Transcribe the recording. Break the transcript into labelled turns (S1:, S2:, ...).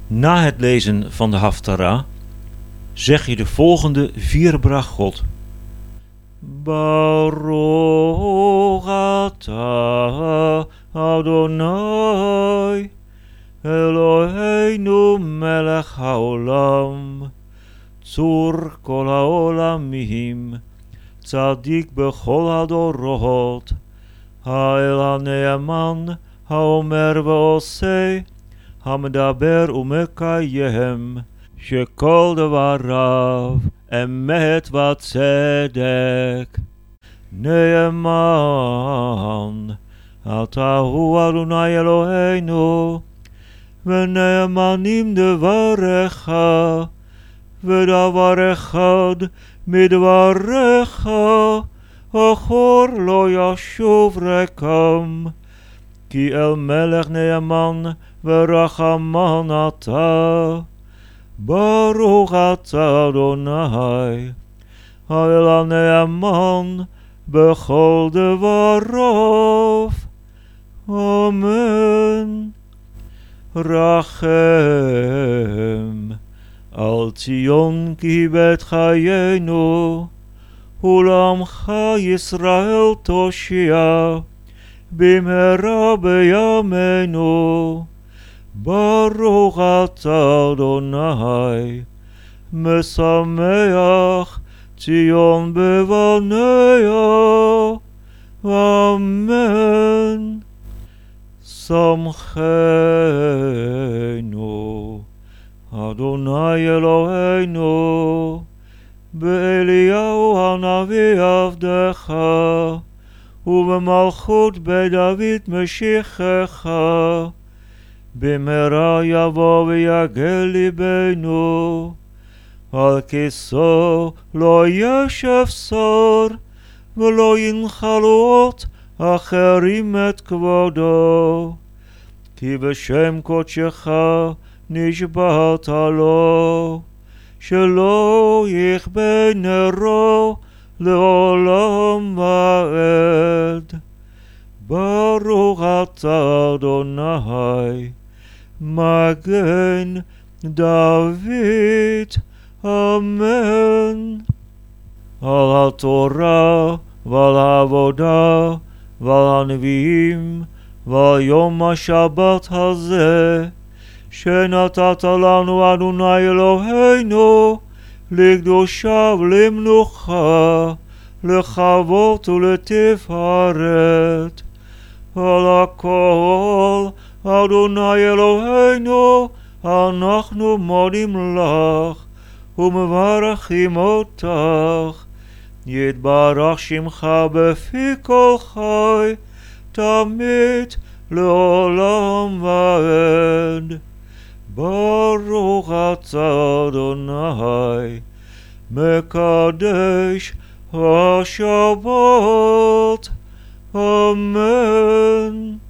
S1: Na het lezen van de Haftarah zeg je de volgende 4 brachot. Baruch atah Adonai Eloheinu melech haolam Tzur kol haolamim Tzadik bechol hadorot Ha'el hane'eman haomer ve'oseh המדבר ומקיים שכל דבריו אמת וצדק. נאמן אתה הוא אדוני אלוהינו ונאמנים דבריך ודבר אחד מדבריך אחור לא ישוב ריקם כי אל מלך נאמן ורחמן אתה ברוך אתה אדוני האל הנאמן בכל דבריו אמן. רחם על ציון כי בית חיינו ולעמך ישראל תושיע במהרה בימינו. ברוך אתה אדוני משמח ציון בבניה אמן. שמחנו אדוני אלוהינו באליהו הנביא עבדך ובמלכות בית דוד משיחך במהרה יבוא ויגל ליבנו על כיסו לא ישב שר ולא ינחלו עוד אחרים את כבודו כי בשם קודשך נשבעת לו שלא יכבה נרו לעולם ועד. ברוך אתה אדוני מגן דוד אמן. על התורה ועל העבודה ועל הנביאים ועל יום השבת הזה שנתת לנו אדוני אלוהינו לקדושה ולמנוחה לכבוד ולתפארת. על הכל אדוני אלוהינו אנחנו מודים לך ומברכים אותך. יתברך שמך בפי כל חי תמיד לעולם ועד. ברוך אתה אדוני מקדש השבת אמן.